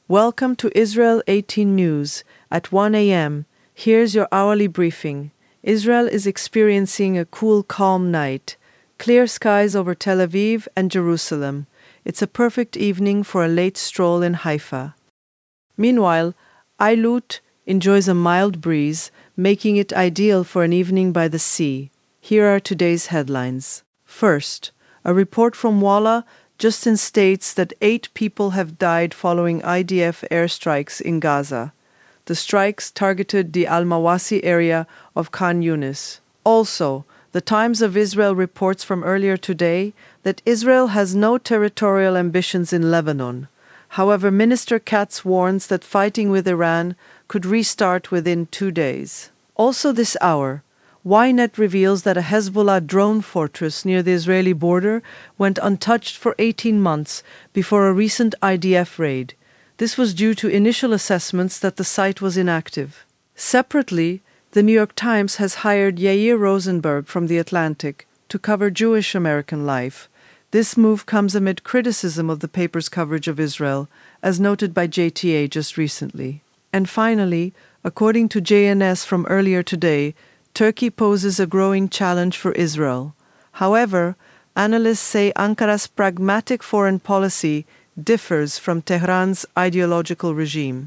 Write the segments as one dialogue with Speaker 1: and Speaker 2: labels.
Speaker 1: Welcome to Israel 18 News. At 1 a.m., here's your hourly briefing. Israel is experiencing a cool, calm night. Clear skies over Tel Aviv and Jerusalem. It's a perfect evening for a late stroll in Haifa. Meanwhile, Eilut enjoys a mild breeze, making it ideal for an evening by the sea. Here are today's headlines. First, a report from Walla Justin states that 8 people have died following IDF airstrikes in Gaza. The strikes targeted the Al-Mawasi area of Khan Yunis. Also, the Times of Israel reports from earlier today that Israel has no territorial ambitions in Lebanon. However, Minister Katz warns that fighting with Iran could restart within 2 days. Also this hour, Ynet reveals that a Hezbollah drone fortress near the Israeli border went untouched for 18 months before a recent IDF raid. This was due to initial assessments that the site was inactive. Separately, the New York Times has hired Yair Rosenberg from The Atlantic to cover Jewish American life. This move comes amid criticism of the paper's coverage of Israel, as noted by JTA just recently. And finally, according to JNS from earlier today, Turkey poses a growing challenge for Israel. However, analysts say Ankara's pragmatic foreign policy differs from Tehran's ideological regime.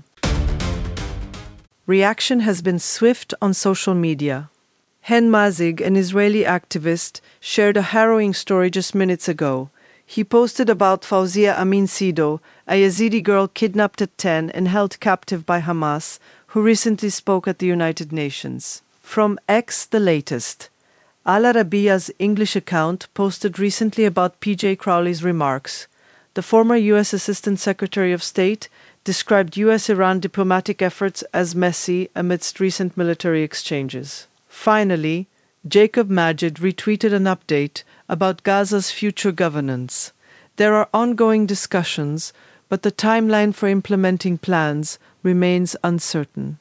Speaker 1: Reaction has been swift on social media. Hen Mazig, an Israeli activist, shared a harrowing story just minutes ago. He posted about Fawzia Amin Sido, a Yazidi girl kidnapped at 10 and held captive by Hamas, who recently spoke at the United Nations. From X, the latest. Al Arabiya's English account posted recently about P.J. Crowley's remarks. The former U.S. Assistant Secretary of State described U.S.-Iran diplomatic efforts as messy amidst recent military exchanges. Finally, Jacob Majid retweeted an update about Gaza's future governance. There are ongoing discussions, but the timeline for implementing plans remains uncertain.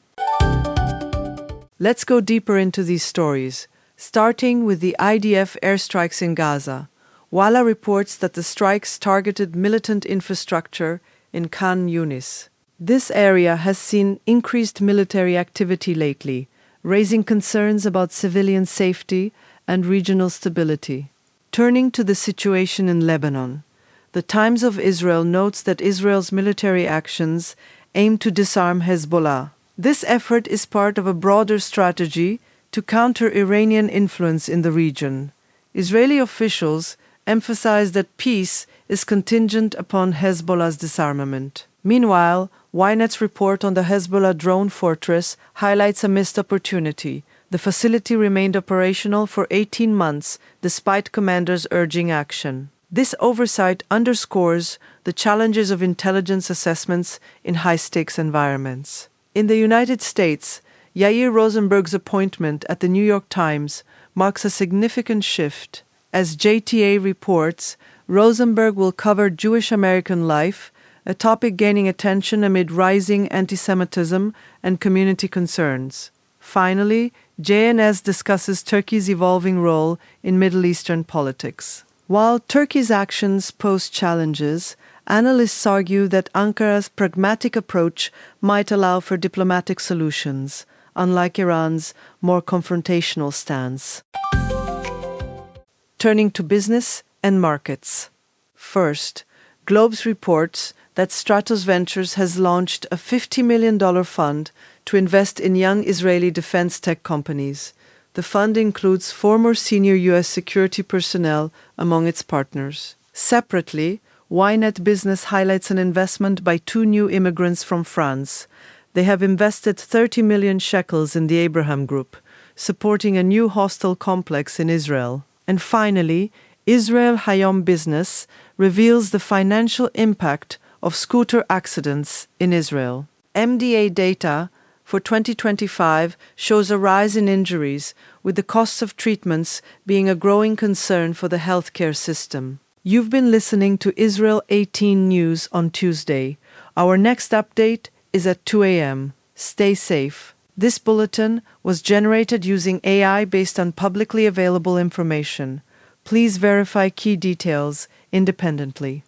Speaker 1: Let's go deeper into these stories, starting with the IDF airstrikes in Gaza. Walla reports that the strikes targeted militant infrastructure in Khan Yunis. This area has seen increased military activity lately, raising concerns about civilian safety and regional stability. Turning to the situation in Lebanon, the Times of Israel notes that Israel's military actions aim to disarm Hezbollah. This effort is part of a broader strategy to counter Iranian influence in the region. Israeli officials emphasize that peace is contingent upon Hezbollah's disarmament. Meanwhile, Ynet's report on the Hezbollah drone fortress highlights a missed opportunity. The facility remained operational for 18 months despite commanders urging action. This oversight underscores the challenges of intelligence assessments in high-stakes environments. In the United States, Yair Rosenberg's appointment at the New York Times marks a significant shift. As JTA reports, Rosenberg will cover Jewish American life, a topic gaining attention amid rising anti-Semitism and community concerns. Finally, JNS discusses Turkey's evolving role in Middle Eastern politics. While Turkey's actions pose challenges, analysts argue that Ankara's pragmatic approach might allow for diplomatic solutions, unlike Iran's more confrontational stance. Turning to business and markets. First, Globes reports that Stratos Ventures has launched a $50 million fund to invest in young Israeli defense tech companies. The fund includes former senior U.S. security personnel among its partners. Separately, Ynet Business highlights an investment by 2 new immigrants from France. They have invested 30 million shekels in the Abraham Group, supporting a new hostel complex in Israel. And finally, Israel Hayom Business reveals the financial impact of scooter accidents in Israel. MDA data for 2025 shows a rise in injuries, with the costs of treatments being a growing concern for the healthcare system. You've been listening to Israel 18 News on Tuesday. Our next update is at 2 a.m. Stay safe. This bulletin was generated using AI based on publicly available information. Please verify key details independently.